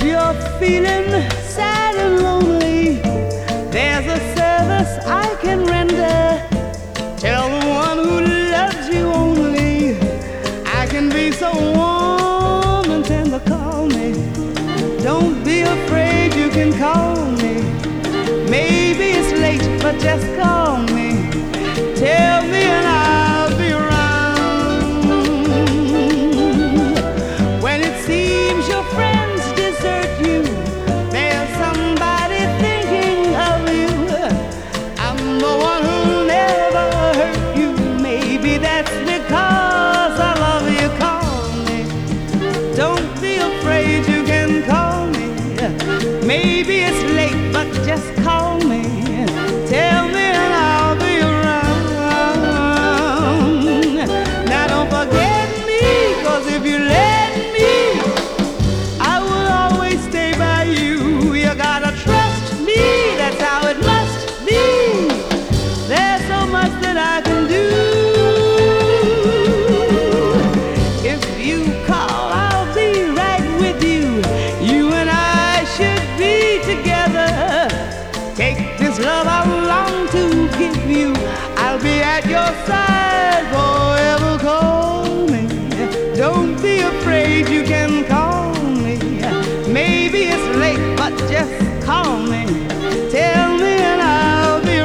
you're feeling sad and lonely, there's a service I can render. Tell the one who loves you only, I can be so warm and tender. Call me, don't be afraid, you can call me. Maybe it's late, but just call me. Tell me and I'll be around. When it seems your friends desert you, there's somebody thinking of you. I'm the one who'll never hurt you. Maybe that's because I love you. Call me, don't be afraid, you can call me. Maybe it's late, but just call me. Tell me and I'll be around. Now don't forget me, 'cause if you let me, I will always stay by you. You gotta trust me, that's how it must be. There's so much that I can do. If you call, I'll be right with you. You and I should be together. Take this love I long to give you. I'll be at your side forever. Call me, don't be afraid, you can call me. Maybe it's late, but just call me. Tell me and I'll be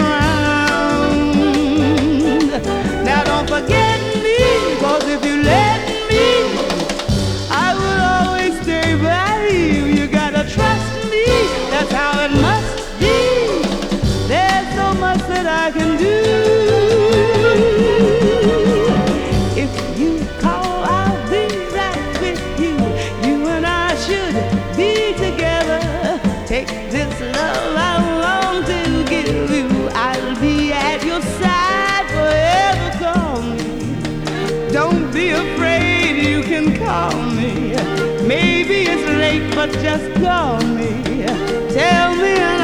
around. Now don't forget me, 'cause if you let me, I will always stay by you. You gotta trust me, that's how it must be. There's so much that I can do. If you call, I'll be right with you. You and I should be together. Take this love I long to give you. I'll be at your side forever. Call me, don't be afraid, you can call me. Maybe it's late, but just call me. Tell me and